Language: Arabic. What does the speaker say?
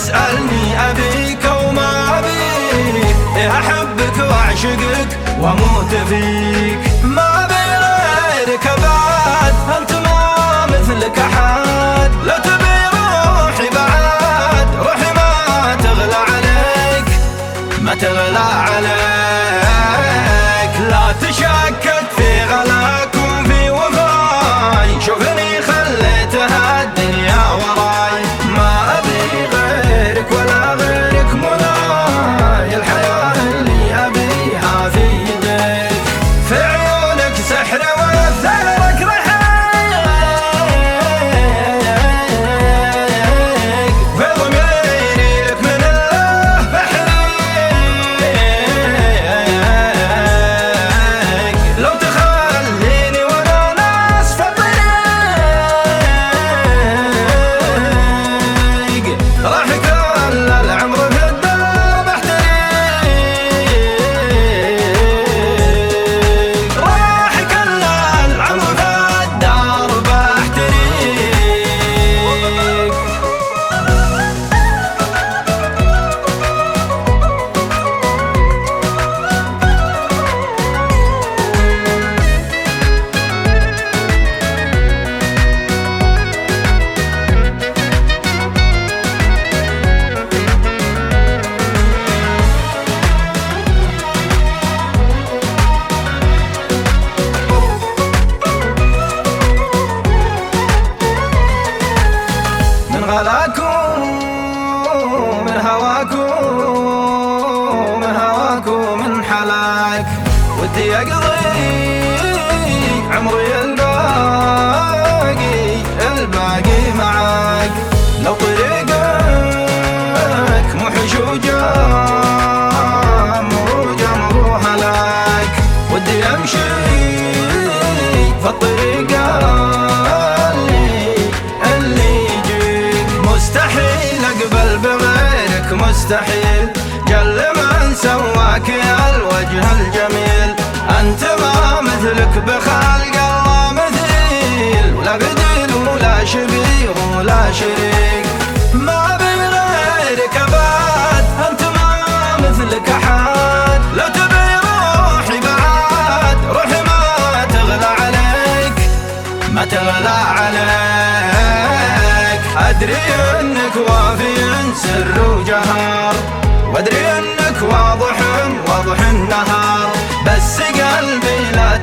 تسألني أبيك وما أبيك، أحبك وأعشقك وأموت فيك. ما أبي غيرك أبعد، أنت ما مثلك أحد. لو تبي روحي بعد، روحي ما تغلى عليك، ما تغلى عليك. لا تشكك في غلاكم في وفاي، شوفني خليتها الدنيا وراي. ما أبي غيرك ولا غيرك مناي، الحياة اللي أبيها في يديك. في عيونك سحر وثغرك رحيق، في ضميري لك من الله بحريق. لو تخليني وانا ناس في الطريق، راح كل العمر في الدرب احتريق، راح كل العمر في الدرب احتريق. من غلاكم من هواكم من هواكم من حلاك، ودي أقضي عمري الباقي معاك. لو طريقك محشوجة جمر هلاك، ودي أمشي في الطريقة اللي يجيك. مستحيل أقبل بغيرك، مستحيل جل من سواك يا الوجه الجميل. أنت ما مثلك بخلق الله مثيل، ولا بديل ولا شبيه ولا شريك. ما أبي غيرك أبد، أنت ما مثلك أحد. لو تبي روحي بعد، روحي ما تغلى عليك، ما تغلى عليك. أدري أنك وافي سر وجهار، وأدري أنك واضح النهار، بس قلبي لا